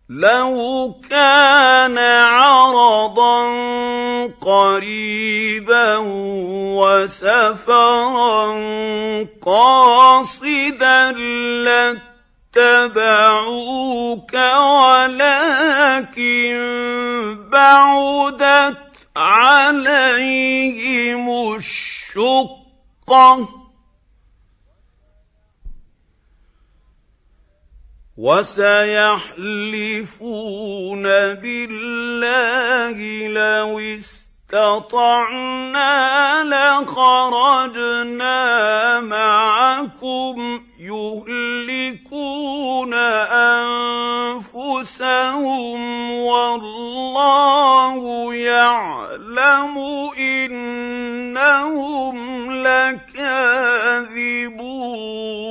لو كان عرضا قريبا وسفرا قاصدا لاتبعوك ولكن بعدت عليهم الشقة وسيحلفون بالله لو استطعنا لخرجنا معكم يهلكون أنفسهم والله يعلم إنهم لكاذبون.